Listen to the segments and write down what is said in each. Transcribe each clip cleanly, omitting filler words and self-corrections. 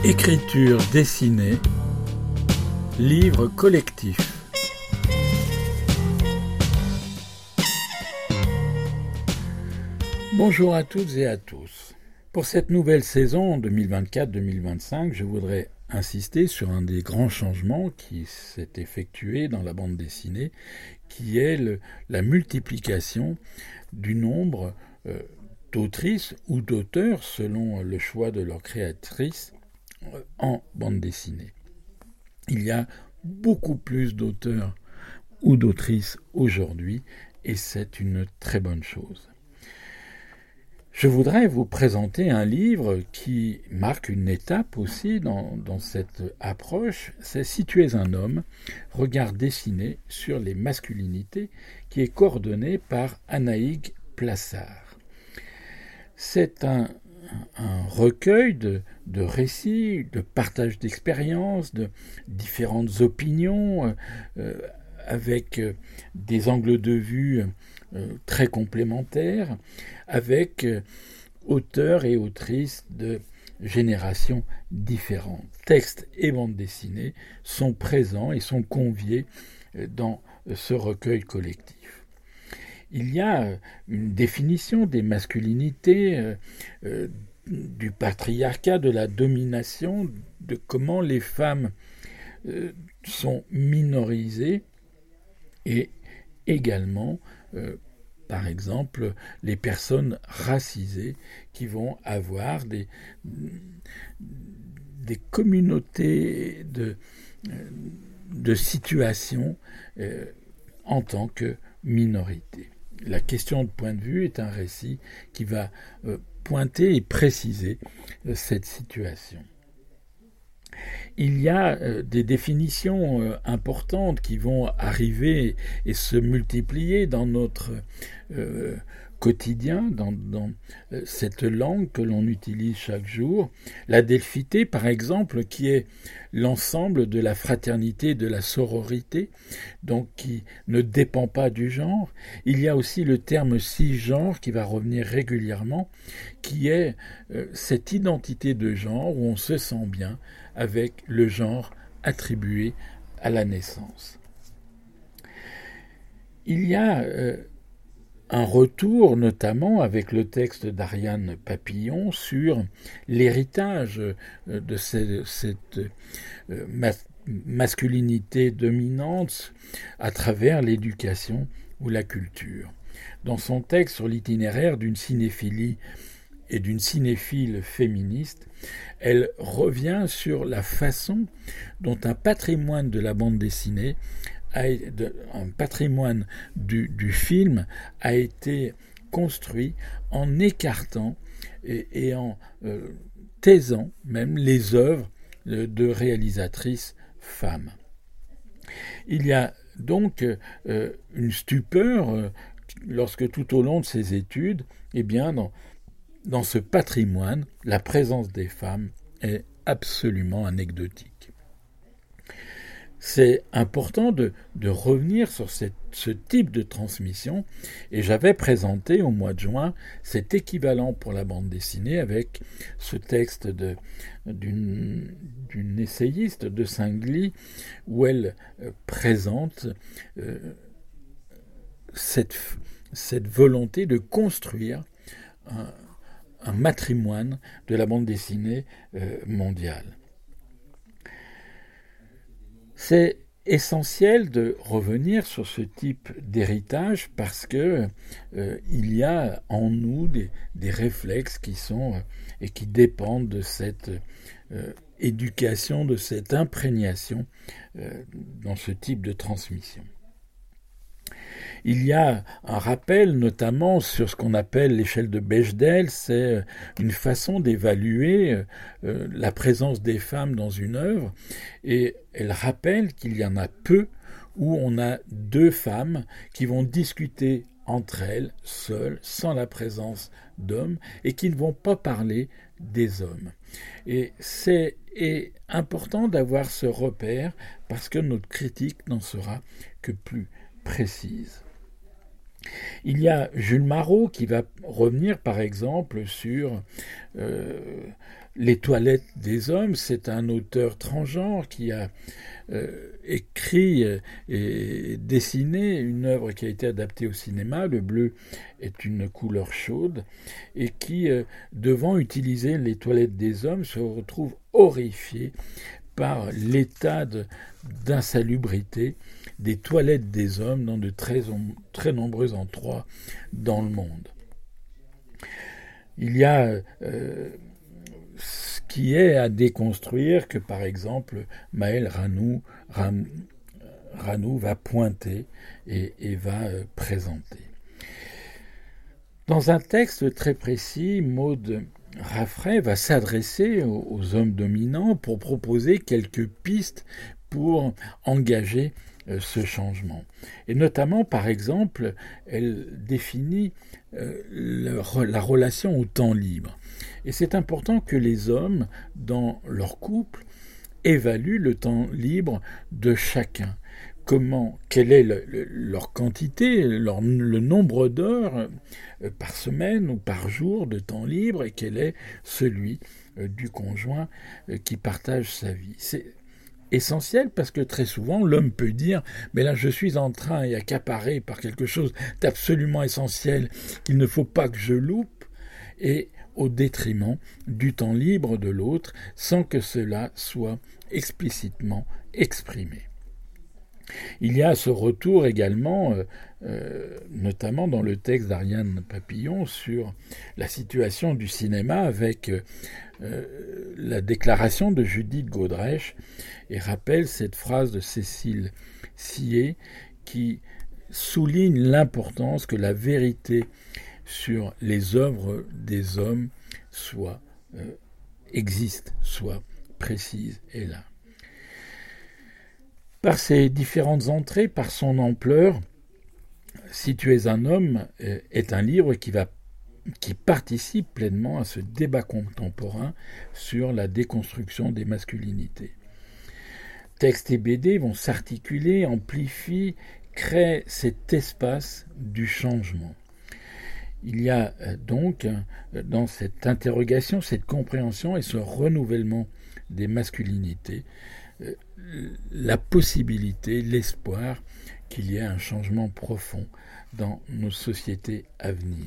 Écriture dessinée, livre collectif. Bonjour à toutes et à tous. Pour cette nouvelle saison 2024-2025, je voudrais insister sur un des grands changements qui s'est effectué dans la bande dessinée, qui est la multiplication du nombre d'autrices ou d'auteurs, selon le choix de leur créatrice, en bande dessinée. Il y a beaucoup plus d'auteurs ou d'autrices aujourd'hui, et c'est une très bonne chose. Je voudrais vous présenter un livre qui marque une étape aussi dans cette approche. C'est « Si tu es un homme, regard dessiné sur les masculinités » qui est coordonné par Anaïg Plassard. C'est un recueil de récits, de partage d'expériences, de différentes opinions, avec des angles de vue très complémentaires, avec auteurs et autrices de générations différentes. Textes et bandes dessinées sont présents et sont conviés dans ce recueil collectif. Il y a une définition des masculinités, du patriarcat, de la domination, de comment les femmes sont minorisées, et également, par exemple, les personnes racisées qui vont avoir des communautés de situations en tant que minorité. La question de point de vue est un récit qui va pointer et préciser cette situation. Il y a des définitions importantes qui vont arriver et se multiplier dans notre quotidien, dans cette langue que l'on utilise chaque jour. La delphité, par exemple, qui est l'ensemble de la fraternité, de la sororité, donc qui ne dépend pas du genre. Il y a aussi le terme cisgenre qui va revenir régulièrement, qui est cette identité de genre où on se sent bien avec le genre attribué à la naissance. Il y a un retour, notamment avec le texte d'Ariane Papillon, sur l'héritage de cette masculinité dominante à travers l'éducation ou la culture. Dans son texte sur l'itinéraire d'une cinéphilie et d'une cinéphile féministe, elle revient sur la façon dont un patrimoine de la bande dessinée, un patrimoine du film a été construit en écartant et en taisant même les œuvres de réalisatrices femmes. Il y a donc une stupeur lorsque tout au long de ces études, dans ce patrimoine, la présence des femmes est absolument anecdotique. C'est important de revenir sur ce type de transmission, et j'avais présenté au mois de juin cet équivalent pour la bande dessinée avec ce texte d'une essayiste de Saint-Gly où elle présente cette volonté de construire un matrimoine de la bande dessinée mondiale. C'est essentiel de revenir sur ce type d'héritage parce que il y a en nous des réflexes qui sont et qui dépendent de cette éducation, de cette imprégnation dans ce type de transmission. Il y a un rappel notamment sur ce qu'on appelle l'échelle de Bechdel, c'est une façon d'évaluer la présence des femmes dans une œuvre, et elle rappelle qu'il y en a peu où on a deux femmes qui vont discuter entre elles, seules, sans la présence d'hommes, et qui ne vont pas parler des hommes. Et c'est important d'avoir ce repère parce que notre critique n'en sera que plus précise. Il y a Jules Marot qui va revenir par exemple sur Les toilettes des hommes, c'est un auteur transgenre qui a écrit et dessiné une œuvre qui a été adaptée au cinéma. Le bleu est une couleur chaude et qui, devant utiliser les toilettes des hommes, se retrouve horrifié par l'état d'insalubrité des toilettes des hommes dans de très nombreux endroits dans le monde. Il y a ce qui est à déconstruire que, par exemple, Maël Ranou va pointer et va présenter. Dans un texte très précis, Maud Raffray va s'adresser aux hommes dominants pour proposer quelques pistes pour engager ce changement. Et notamment, par exemple, elle définit la relation au temps libre. Et c'est important que les hommes, dans leur couple, évaluent le temps libre de chacun. Quelle est leur quantité, le nombre d'heures par semaine ou par jour de temps libre, et quel est celui du conjoint qui partage sa vie. C'est essentiel parce que très souvent l'homme peut dire mais là je suis en train et accaparé par quelque chose d'absolument essentiel qu'il ne faut pas que je loupe, et au détriment du temps libre de l'autre sans que cela soit explicitement exprimé. Il y a ce retour également, notamment dans le texte d'Ariane Papillon, sur la situation du cinéma avec la déclaration de Judith Godrèche, et rappelle cette phrase de Cécile Sillé qui souligne l'importance que la vérité sur les œuvres des hommes existe, soit précise et là. Par ses différentes entrées, par son ampleur, Si tu es un homme est un livre qui participe pleinement à ce débat contemporain sur la déconstruction des masculinités. Texte et BD vont s'articuler, amplifient, créent cet espace du changement. Il y a donc dans cette interrogation, cette compréhension et ce renouvellement des masculinités, la possibilité, l'espoir qu'il y ait un changement profond dans nos sociétés à venir.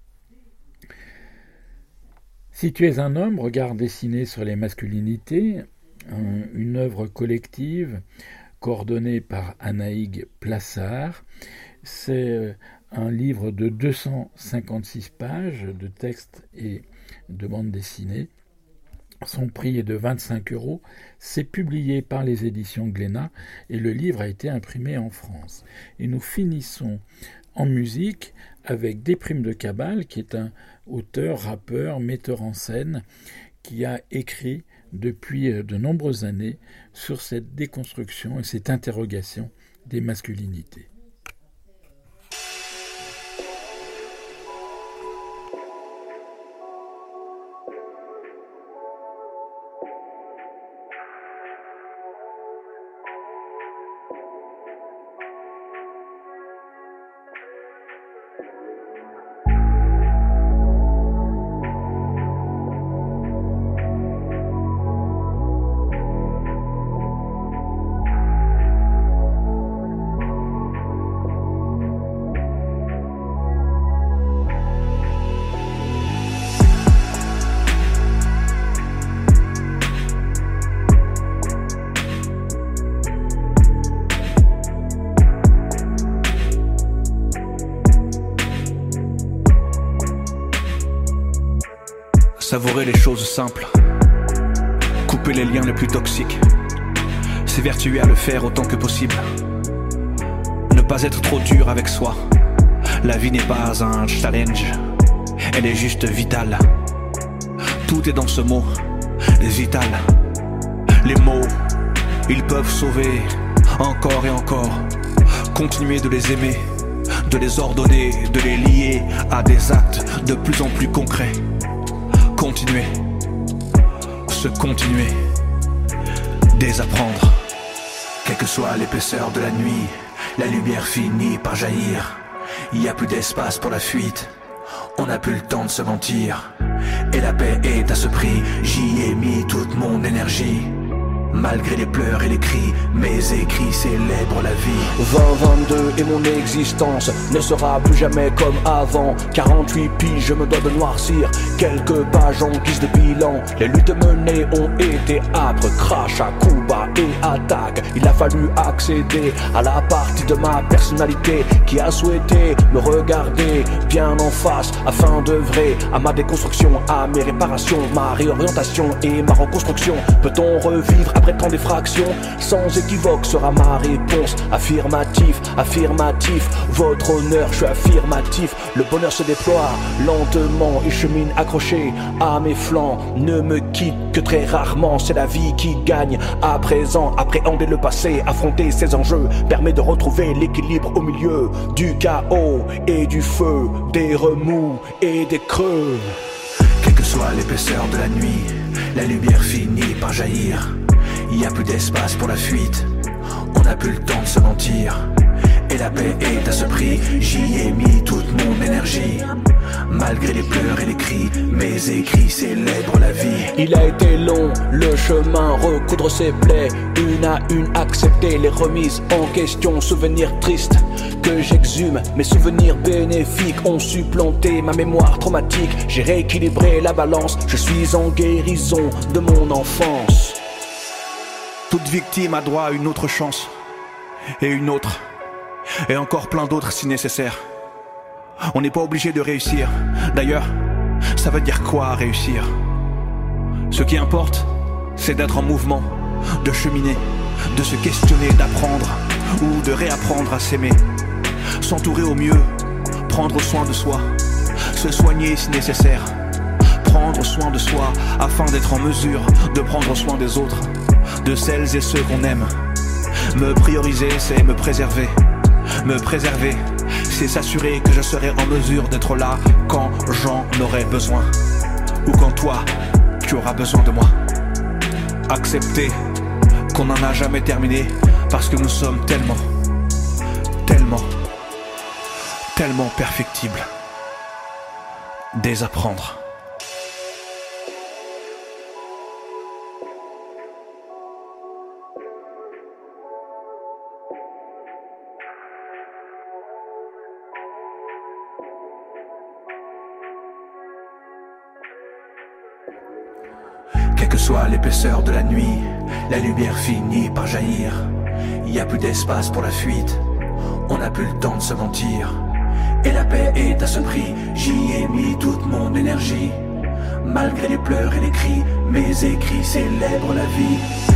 Si tu es un homme, regard dessiné sur les masculinités, une œuvre collective coordonnée par Anaïg Plassard. C'est un livre de 256 pages de textes et de bande dessinée. Son prix est de 25 €. C'est publié par les éditions Glénat et le livre a été imprimé en France. Et nous finissons en musique avec Déprime de Cabal, qui est un auteur, rappeur, metteur en scène, qui a écrit depuis de nombreuses années sur cette déconstruction et cette interrogation des masculinités. Savourer les choses simples, couper les liens les plus toxiques, s'évertuer à le faire autant que possible. Ne pas être trop dur avec soi. La vie n'est pas un challenge, elle est juste vitale. Tout est dans ce mot, vital. Les mots, ils peuvent sauver encore et encore. Continuer de les aimer, de les ordonner, de les lier à des actes de plus en plus concrets. Continuer, se continuer, désapprendre. Quelle que soit l'épaisseur de la nuit, la lumière finit par jaillir. Il n'y a plus d'espace pour la fuite. On n'a plus le temps de se mentir. Et la paix est à ce prix. J'y ai mis toute mon énergie. Malgré les pleurs et les cris, mes écrits célèbrent la vie. 2022 et mon existence ne sera plus jamais comme avant. 48 piges, je me dois de noircir quelques pages en guise de bilan. Les luttes menées ont été âpres, crash à coups bas et attaque. Il a fallu accéder à la partie de ma personnalité qui a souhaité me regarder bien en face afin d'œuvrer à ma déconstruction, à mes réparations, ma réorientation et ma reconstruction. Peut-on revivre après tant d'effractions? Sans équivoque sera ma réponse. Affirmatif, affirmatif. Votre honneur, je suis affirmatif. Le bonheur se déploie lentement. Il chemine accroché à mes flancs. Ne me quitte que très rarement. C'est la vie qui gagne à présent. Appréhender le passé, affronter ses enjeux permet de retrouver l'équilibre au milieu du chaos et du feu, des remous et des creux. Quelle que soit l'épaisseur de la nuit, la lumière finit par jaillir. Il n'y a plus d'espace pour la fuite. On n'a plus le temps de se mentir. Et la paix est à ce prix. J'y ai mis toute mon énergie. Malgré les pleurs et les cris, mes écrits célèbrent la vie. Il a été long, le chemin, recoudre ses plaies, une à une accepter les remises en question. Souvenirs tristes que j'exhume, mes souvenirs bénéfiques ont supplanté ma mémoire traumatique. J'ai rééquilibré la balance, je suis en guérison de mon enfance. Toute victime a droit à une autre chance, et une autre, et encore plein d'autres si nécessaire. On n'est pas obligé de réussir. D'ailleurs, ça veut dire quoi réussir? Ce qui importe, c'est d'être en mouvement, de cheminer, de se questionner, d'apprendre ou de réapprendre à s'aimer. S'entourer au mieux, prendre soin de soi, se soigner si nécessaire. Prendre soin de soi afin d'être en mesure de prendre soin des autres, de celles et ceux qu'on aime. Me prioriser, c'est me préserver. Me préserver, c'est s'assurer que je serai en mesure d'être là quand j'en aurai besoin. Ou quand toi, tu auras besoin de moi. Accepter qu'on n'en a jamais terminé parce que nous sommes tellement perfectibles. Désapprendre. Quelle que soit l'épaisseur de la nuit, la lumière finit par jaillir. Il n'y a plus d'espace pour la fuite. On n'a plus le temps de se mentir. Et la paix est à ce prix. J'y ai mis toute mon énergie. Malgré les pleurs et les cris, mes écrits célèbrent la vie.